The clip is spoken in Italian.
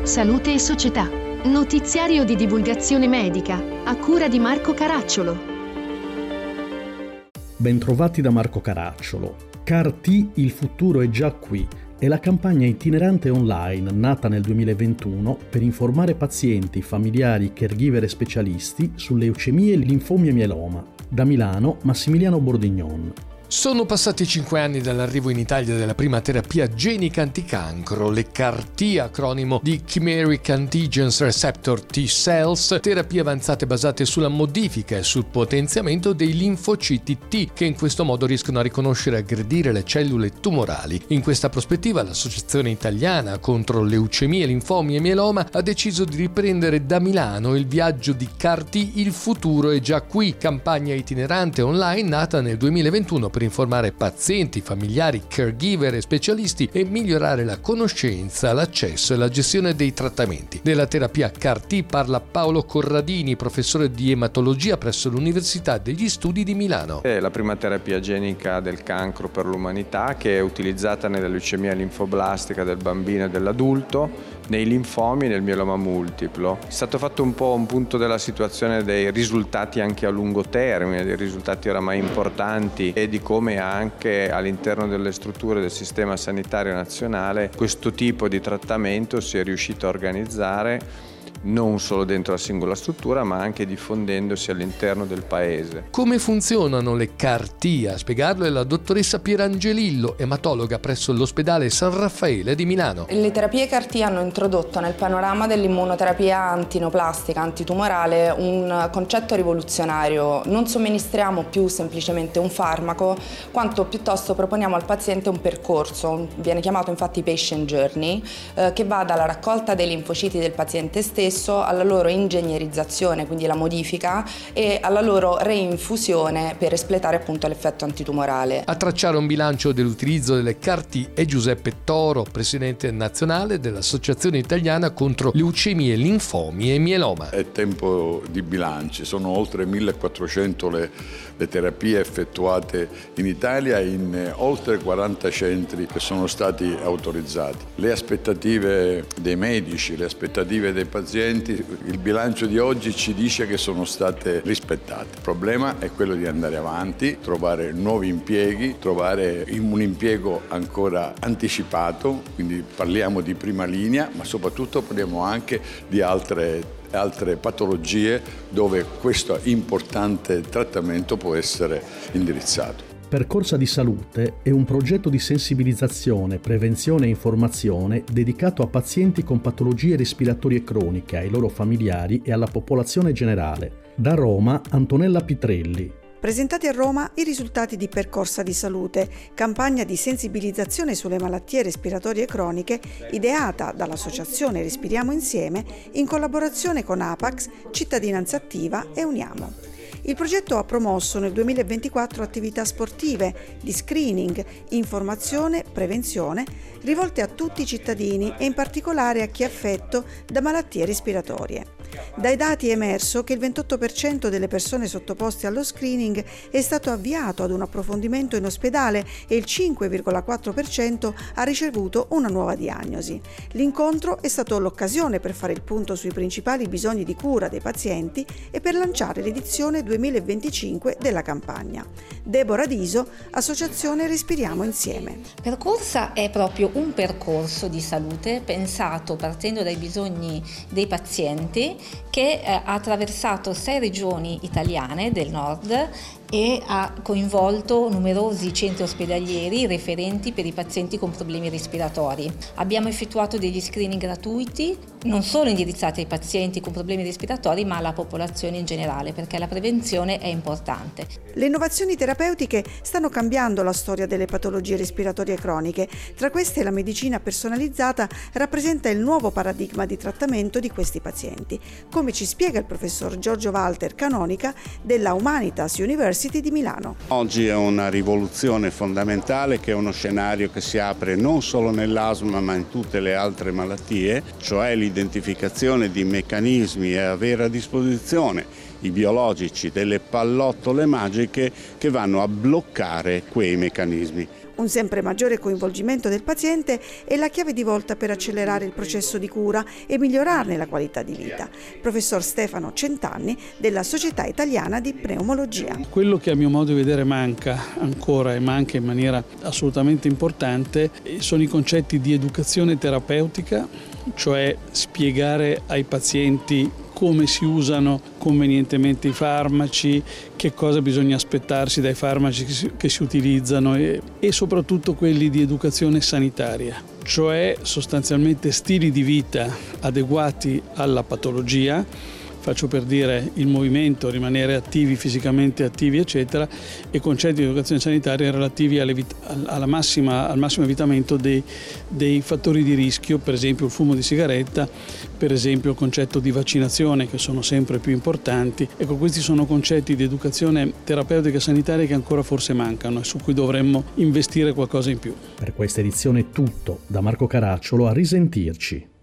Salute e società. Notiziario di divulgazione medica, a cura di Marco Caracciolo. Bentrovati da Marco Caracciolo. CAR-T, il futuro è già qui. È la campagna itinerante online nata nel 2021 per informare pazienti, familiari, caregiver e specialisti su leucemie, linfomi e mieloma. Da Milano, Massimiliano Bordignon. Sono passati 5 anni dall'arrivo in Italia della prima terapia genica anticancro, le CAR-T, acronimo di Chimeric Antigens Receptor T-Cells, terapie avanzate basate sulla modifica e sul potenziamento dei linfociti T, che in questo modo riescono a riconoscere e aggredire le cellule tumorali. In questa prospettiva, l'Associazione Italiana contro leucemie, linfomi e mieloma ha deciso di riprendere da Milano il viaggio di CAR-T, il futuro è già qui, campagna itinerante online nata nel 2021 per informare pazienti, familiari, caregiver e specialisti e migliorare la conoscenza, l'accesso e la gestione dei trattamenti. Della terapia CAR-T parla Paolo Corradini, professore di ematologia presso l'Università degli Studi di Milano. È la prima terapia genica del cancro per l'umanità, che è utilizzata nella leucemia linfoblastica del bambino e dell'adulto, nei linfomi e nel mieloma multiplo. È stato fatto un po' un punto della situazione dei risultati anche a lungo termine, dei risultati oramai importanti e di come anche all'interno delle strutture del sistema sanitario nazionale questo tipo di trattamento si è riuscito a organizzare non solo dentro la singola struttura, ma anche diffondendosi all'interno del paese. Come funzionano le CAR-T? A spiegarlo è la dottoressa Pierangelillo, ematologa presso l'ospedale San Raffaele di Milano. Le terapie CAR-T hanno introdotto nel panorama dell'immunoterapia antinoplastica, antitumorale, un concetto rivoluzionario. Non somministriamo più semplicemente un farmaco, quanto piuttosto proponiamo al paziente un percorso, viene chiamato infatti patient journey, che va dalla raccolta dei linfociti del paziente stesso alla loro ingegnerizzazione, quindi la modifica, e alla loro reinfusione per espletare appunto l'effetto antitumorale. A tracciare un bilancio dell'utilizzo delle CAR-T è Giuseppe Toro, presidente nazionale dell'Associazione Italiana contro leucemie, linfomi e mieloma. È tempo di bilanci, sono oltre 1400 le terapie effettuate in Italia in oltre 40 centri che sono stati autorizzati. Le aspettative dei medici, le aspettative dei pazienti, il bilancio di oggi ci dice che sono state rispettate. Il problema è quello di andare avanti, trovare nuovi impieghi, trovare un impiego ancora anticipato, quindi parliamo di prima linea, ma soprattutto parliamo anche di altre patologie dove questo importante trattamento può essere indirizzato. Percorsa di Salute è un progetto di sensibilizzazione, prevenzione e informazione dedicato a pazienti con patologie respiratorie croniche, ai loro familiari e alla popolazione generale. Da Roma, Antonella Pitrelli. Presentati a Roma i risultati di Percorsa di Salute, campagna di sensibilizzazione sulle malattie respiratorie croniche ideata dall'associazione Respiriamo Insieme in collaborazione con Apax, Cittadinanza Attiva e Uniamo. Il progetto ha promosso nel 2024 attività sportive di screening, informazione, prevenzione rivolte a tutti i cittadini e in particolare a chi è affetto da malattie respiratorie. Dai dati è emerso che il 28% delle persone sottoposte allo screening è stato avviato ad un approfondimento in ospedale e il 5,4% ha ricevuto una nuova diagnosi. L'incontro è stato l'occasione per fare il punto sui principali bisogni di cura dei pazienti e per lanciare l'edizione 2025 della campagna. Deborah Diso, Associazione Respiriamo Insieme. Percorsa è proprio un percorso di salute pensato partendo dai bisogni dei pazienti che ha attraversato 6 regioni italiane del nord e ha coinvolto numerosi centri ospedalieri referenti per i pazienti con problemi respiratori. Abbiamo effettuato degli screening gratuiti, non solo indirizzati ai pazienti con problemi respiratori, ma alla popolazione in generale, perché la prevenzione è importante. Le innovazioni terapeutiche stanno cambiando la storia delle patologie respiratorie croniche. Tra queste la medicina personalizzata rappresenta il nuovo paradigma di trattamento di questi pazienti, come ci spiega il professor Giorgio Walter Canonica della Humanitas University di Milano. Oggi è una rivoluzione fondamentale, che è uno scenario che si apre non solo nell'asma ma in tutte le altre malattie, cioè l'identificazione di meccanismi e avere a disposizione i biologici delle pallottole magiche che vanno a bloccare quei meccanismi. Un sempre maggiore coinvolgimento del paziente è la chiave di volta per accelerare il processo di cura e migliorarne la qualità di vita. Professor Stefano Centanni della Società Italiana di Pneumologia. Quello che a mio modo di vedere manca ancora e manca in maniera assolutamente importante sono i concetti di educazione terapeutica, cioè spiegare ai pazienti come si usano convenientemente i farmaci, che cosa bisogna aspettarsi dai farmaci che si utilizzano e soprattutto quelli di educazione sanitaria, cioè sostanzialmente stili di vita adeguati alla patologia. Faccio per dire il movimento, rimanere attivi, fisicamente attivi, eccetera, e concetti di educazione sanitaria relativi al massimo evitamento dei fattori di rischio, per esempio il fumo di sigaretta, per esempio il concetto di vaccinazione, che sono sempre più importanti. Ecco, questi sono concetti di educazione terapeutica e sanitaria che ancora forse mancano e su cui dovremmo investire qualcosa in più. Per questa edizione è tutto. Da Marco Caracciolo, a risentirci.